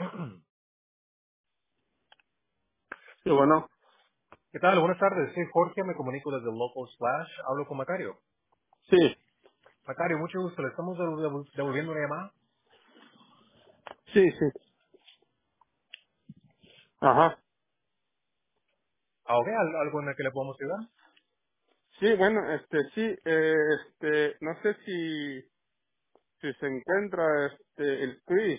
Sí, bueno. ¿Qué tal? Buenas tardes. Soy Jorge, me comunico desde Local Slash. Hablo con Macario. Sí, Macario, mucho gusto. Le estamos devolviendo una llamada. sí, sí. Ajá. Ok, ¿algo en el que le podemos ayudar? Sí, bueno, sí, no sé si se encuentra, el Chris.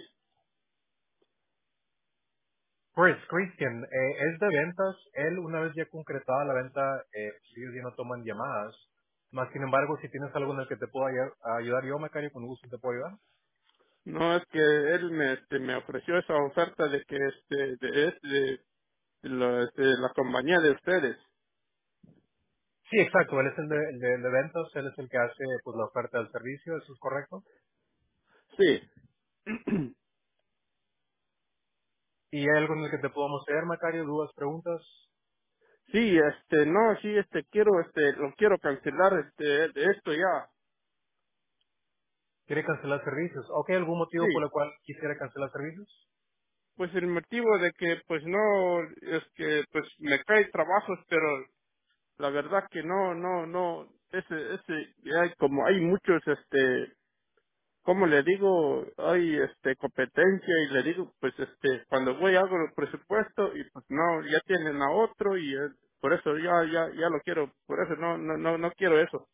Christian, es de ventas. Él, una vez ya concretada la venta, pues ellos ya no toman llamadas. Más sin embargo, si tienes algo en el que te puedo ayudar yo, Macario, con gusto te puedo ayudar. No, es que él me ofreció esa oferta de que, la compañía de ustedes. Sí, exacto. Él es el de ventas. Él es el que hace pues la oferta del servicio. ¿Eso es correcto? Sí. ¿Y hay algo en el que te podamos ayudar, Macario? ¿Dudas, preguntas? Sí, no, sí, lo quiero cancelar, de esto ya. ¿Quiere cancelar servicios? Ok, ¿algún motivo por Sí. el cual quisiera cancelar servicios? Pues el motivo de que, pues no, es que, pues me cae trabajos, pero la verdad que no, hay como hay muchos, como le digo, hay, competencia y le digo, pues, cuando voy hago el presupuesto y pues no, ya tienen a otro y por eso ya lo quiero, por eso no quiero eso.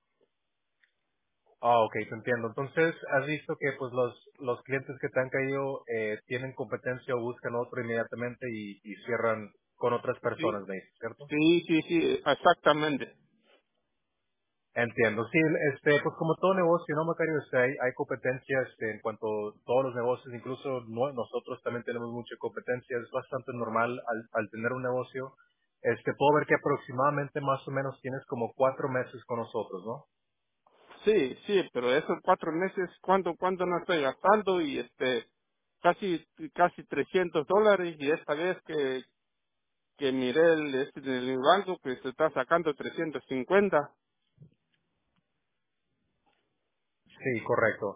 Ah, ok, te entiendo. Entonces, has visto que pues los clientes que te han caído tienen competencia o buscan otro inmediatamente y cierran con otras Sí, personas, me dices, ¿cierto? sí, exactamente. Entiendo. Sí, pues como todo negocio, ¿no, Macario? Hay competencia en cuanto a todos los negocios, incluso nosotros también tenemos mucha competencia. Es bastante normal al tener un negocio. Puedo ver que aproximadamente más o menos tienes como 4 meses con nosotros, ¿no? Sí, pero esos 4 meses, ¿cuánto no estoy gastando? Y casi $300 y esta vez que miré en el banco que se está sacando 350. Sí, correcto.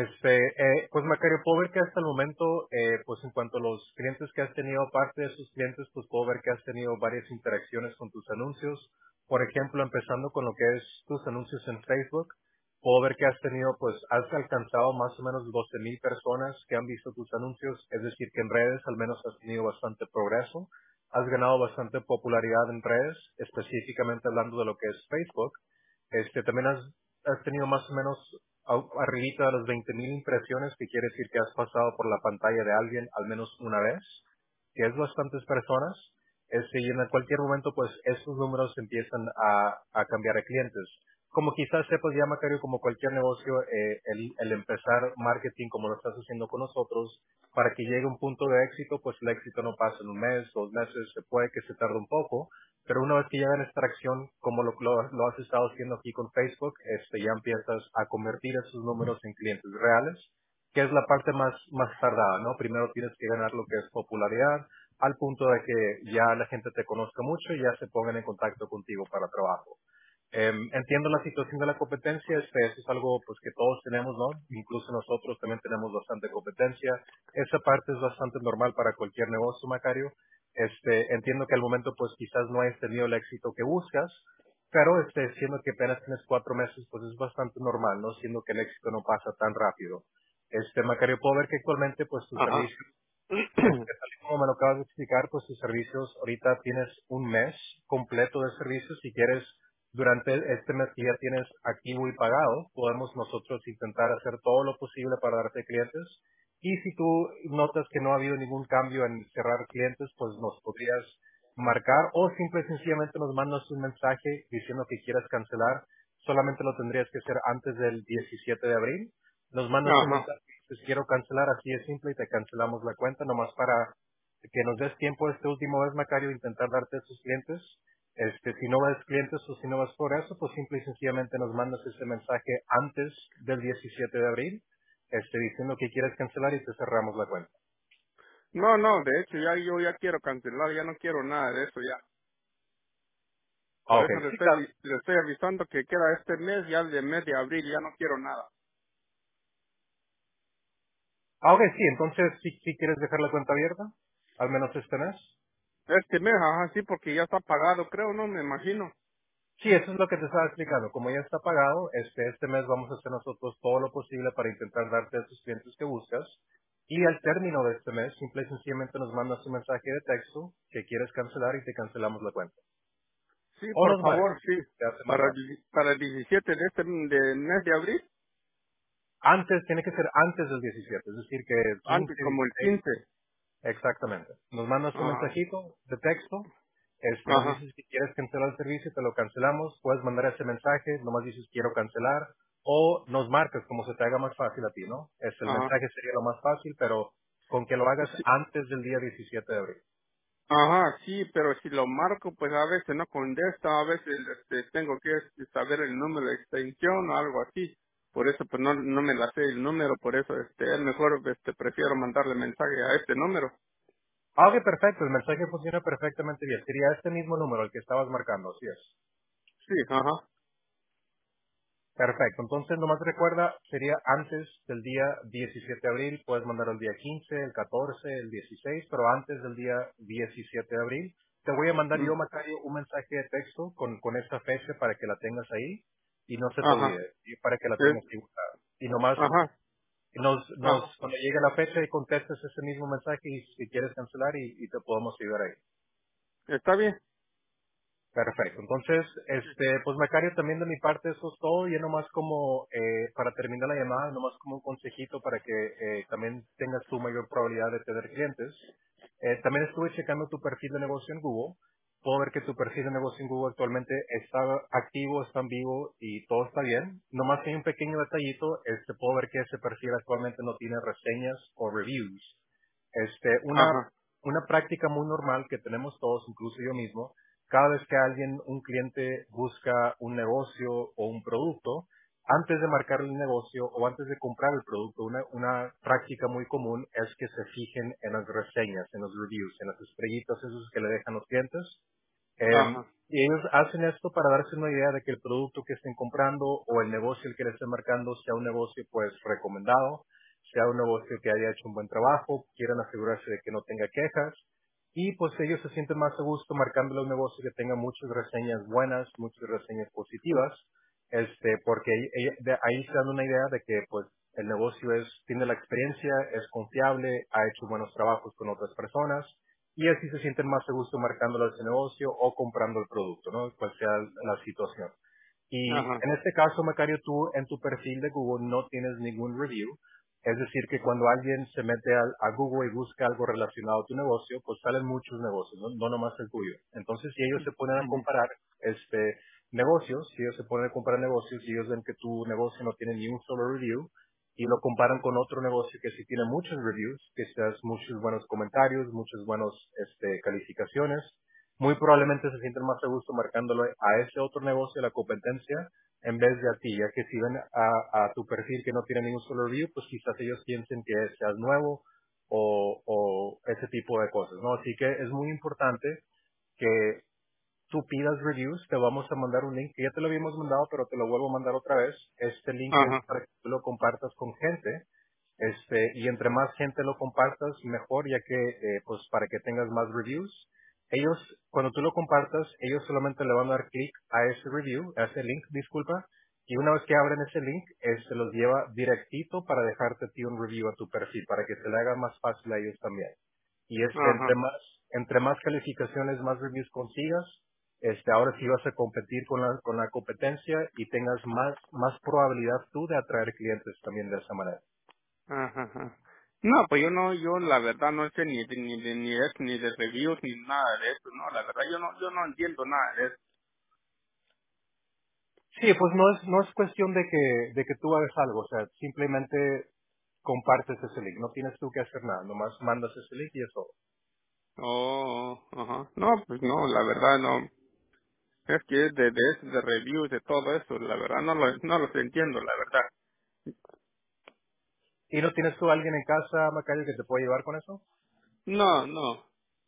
Pues Macario, puedo ver que hasta el momento, pues en cuanto a los clientes que has tenido, aparte de esos clientes, pues puedo ver que has tenido varias interacciones con tus anuncios. Por ejemplo, empezando con lo que es tus anuncios en Facebook, puedo ver que has tenido, pues has alcanzado más o menos 12,000 personas que han visto tus anuncios, es decir, que en redes al menos has tenido bastante progreso. Has ganado bastante popularidad en redes, específicamente hablando de lo que es Facebook. También has tenido más o menos arribita de las 20,000 impresiones, que quiere decir que has pasado por la pantalla de alguien al menos una vez, que es bastantes personas. Y en cualquier momento, pues, estos números empiezan a cambiar a clientes. Como quizás sepas ya, Macario, como cualquier negocio, el empezar marketing como lo estás haciendo con nosotros, para que llegue a un punto de éxito, pues el éxito no pasa en un mes, 2 meses, se puede que se tarde un poco, pero una vez que llegan esta acción, como lo has estado haciendo aquí con Facebook, ya empiezas a convertir esos números en clientes reales, que es la parte más tardada, ¿no? Primero tienes que ganar lo que es popularidad, al punto de que ya la gente te conozca mucho y ya se pongan en contacto contigo para trabajo. Entiendo la situación de la competencia, eso es algo pues que todos tenemos, ¿no? Incluso nosotros también tenemos bastante competencia. Esa parte es bastante normal para cualquier negocio, Macario. Entiendo que al momento pues quizás no hayas tenido el éxito que buscas, pero siendo que apenas tienes 4 meses, pues es bastante normal, ¿no? Siendo que el éxito no pasa tan rápido. Macario, puedo ver que actualmente pues tus Ajá. servicios, tal y como me lo acabas de explicar, pues tus servicios, ahorita tienes un mes completo de servicios. Si quieres, durante este mes que ya tienes activo y pagado, podemos nosotros intentar hacer todo lo posible para darte clientes. Y si tú notas que no ha habido ningún cambio en cerrar clientes, pues nos podrías marcar o simple y sencillamente nos mandas un mensaje diciendo que quieras cancelar. Solamente lo tendrías que hacer antes del 17 de abril. Nos mandas un Ajá. mensaje, dices quiero cancelar, así es simple y te cancelamos la cuenta, nomás para que nos des tiempo esta última vez, Macario, intentar darte esos clientes. Si no ves clientes o si no vas por eso, pues simple y sencillamente nos mandas ese mensaje antes del 17 de abril, diciendo que quieres cancelar y te cerramos la cuenta. No, de hecho yo ya quiero cancelar, ya no quiero nada de eso ya. Ah, Por ok, eso sí, claro. le estoy avisando que queda este mes, ya el mes de abril ya no quiero nada. Ok, sí, entonces sí quieres dejar la cuenta abierta, al menos este mes. Este mes, ajá, sí, porque ya está pagado, creo, no me imagino. Sí, eso es lo que te estaba explicando. Como ya está pagado, este mes vamos a hacer nosotros todo lo posible para intentar darte a esos clientes que buscas. Y al término de este mes, simple y sencillamente nos mandas un mensaje de texto que quieres cancelar y te cancelamos la cuenta. Sí, O por nos marcas, favor, sí. te hace más fácil. Para el 17 de este de mes de abril, Tiene que ser antes del 17, es decir, que el antes 15, como el 16. 15. Exactamente. Nos mandas un Ajá, mensajito de texto, nos ajá, dices que quieres cancelar el servicio, te lo cancelamos, puedes mandar ese mensaje, nomás dices quiero cancelar, o nos marcas como se te haga más fácil a ti, ¿no? El ajá. mensaje sería lo más fácil, pero con que lo hagas Sí, antes del día 17 de abril. ajá, sí, pero si lo marco, pues a veces no contesta, a veces tengo que saber el número de extensión o algo así. Por eso, pues no me la sé el número, por eso es mejor, prefiero mandarle mensaje a este número. Ah, ok, perfecto, el mensaje funciona perfectamente bien. Sería este mismo número el que estabas marcando, así es. Sí, ajá. Perfecto, entonces nomás recuerda, sería antes del día 17 de abril, puedes mandar el día 15, el 14, el 16, pero antes del día 17 de abril. Te voy a mandar Mm, yo, Macario, un mensaje de texto con esta fecha para que la tengas ahí y no se te ajá. olvide, y para que la Es, tengas ahí buscada. Y nomás ajá. Ajá. cuando llegue la fecha y contestes ese mismo mensaje y si quieres cancelar y te podemos ayudar ahí. ¿Está bien? Perfecto. Entonces, Sí. pues Macario, también de mi parte eso es todo. Ya nomás como, para terminar la llamada, nomás como un consejito para que también tengas tu mayor probabilidad de tener clientes. También estuve checando tu perfil de negocio en Google. Puedo ver que tu perfil de negocio en Google actualmente está activo, está en vivo y todo está bien. Nomás hay un pequeño detallito. Puedo ver que ese perfil actualmente no tiene reseñas o reviews. Este, una, Ajá. una práctica muy normal que tenemos todos, incluso yo mismo, cada vez que un cliente busca un negocio o un producto, antes de marcar el negocio o antes de comprar el producto, una práctica muy común es que se fijen en las reseñas, en los reviews, en las estrellitas esos que le dejan los clientes. Ajá. Y ellos hacen esto para darse una idea de que el producto que estén comprando o el negocio el que le estén marcando sea un negocio pues recomendado, sea un negocio que haya hecho un buen trabajo, quieran asegurarse de que no tenga quejas y pues ellos se sienten más a gusto marcándole un negocio que tenga muchas reseñas buenas, muchas reseñas positivas, porque de ahí se dan una idea de que pues el negocio tiene la experiencia, es confiable, ha hecho buenos trabajos con otras personas y así se sienten más a gusto marcándolo a ese negocio o comprando el producto, ¿no? Cual sea la situación. Y Ajá. en este caso, Macario, tú en tu perfil de Google no tienes ningún review. Es decir, que cuando alguien se mete a Google y busca algo relacionado a tu negocio, pues salen muchos negocios, no nomás el tuyo. Entonces, si ellos se ponen a Ujú. comparar negocios, si ellos se ponen a comparar negocios y ellos ven que tu negocio no tiene ni un solo review, y lo comparan con otro negocio que sí tiene muchos reviews, que seas muchos buenos comentarios, muchos buenos calificaciones, muy probablemente se sienten más a gusto marcándolo a ese otro negocio, la competencia, en vez de a ti, ya que si ven a tu perfil que no tiene ningún solo review, pues quizás ellos piensen que seas nuevo o ese tipo de cosas, ¿no? Así que es muy importante que tú pidas reviews, te vamos a mandar un link, que ya te lo habíamos mandado, pero te lo vuelvo a mandar otra vez. Este link es Ajá. para que tú lo compartas con gente, y entre más gente lo compartas, mejor, ya que, pues, para que tengas más reviews. Ellos, cuando tú lo compartas, ellos solamente le van a dar clic a ese review, a ese link, disculpa, y una vez que abren ese link, se los lleva directito para dejarte a ti un review a tu perfil, para que se le haga más fácil a ellos también. Y Ajá. entre más calificaciones, más reviews consigas, ahora sí vas a competir con la competencia y tengas más probabilidad tú de atraer clientes también de esa manera. Ajá. Ajá. No, pues yo la verdad no sé ni de reviews ni nada de eso, no, la verdad yo no entiendo nada de eso. Sí, pues no es cuestión de que tú hagas algo, o sea, simplemente compartes ese link, no tienes tú que hacer nada, nomás mandas ese link y eso. Oh, ajá. No, pues no, la verdad no. Es que es de eso, de reviews, de todo eso, la verdad no los entiendo, la verdad. ¿Y no tienes tú a alguien en casa, Macario, que te pueda ayudar con eso? No, no.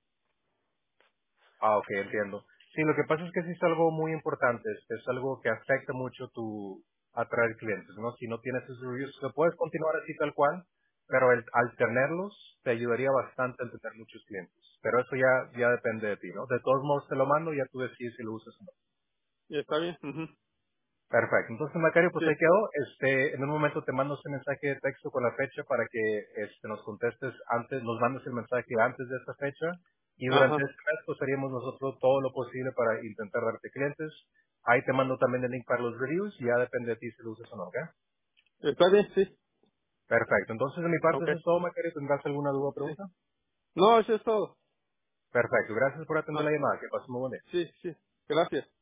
Ah, ok, entiendo. Sí, lo que pasa es que sí es algo muy importante, es algo que afecta mucho tu atraer clientes, ¿no? Si no tienes esos reviews, lo puedes continuar así tal cual, pero al tenerlos te ayudaría bastante a tener muchos clientes. Pero eso ya depende de ti, ¿no? De todos modos te lo mando y ya tú decides si lo usas o no. Y está bien. Ujú. Perfecto. Entonces, Macario, pues Sí. ahí quedó. En un momento te mando ese mensaje de texto con la fecha para que nos contestes antes, nos mandes el mensaje antes de esta fecha. Y durante Ajá. este mes, pues haríamos nosotros todo lo posible para intentar darte clientes. Ahí te mando también el link para los reviews y ya depende de ti si lo usas o no, ¿ok? Está bien, sí. Perfecto. Entonces, de mi parte, Ok. eso es todo, Macario. ¿Tendrás alguna duda o Sí. pregunta? No, eso es todo. Perfecto. Gracias por atender Ah, la llamada. Que pases muy buen día. sí, sí. Gracias.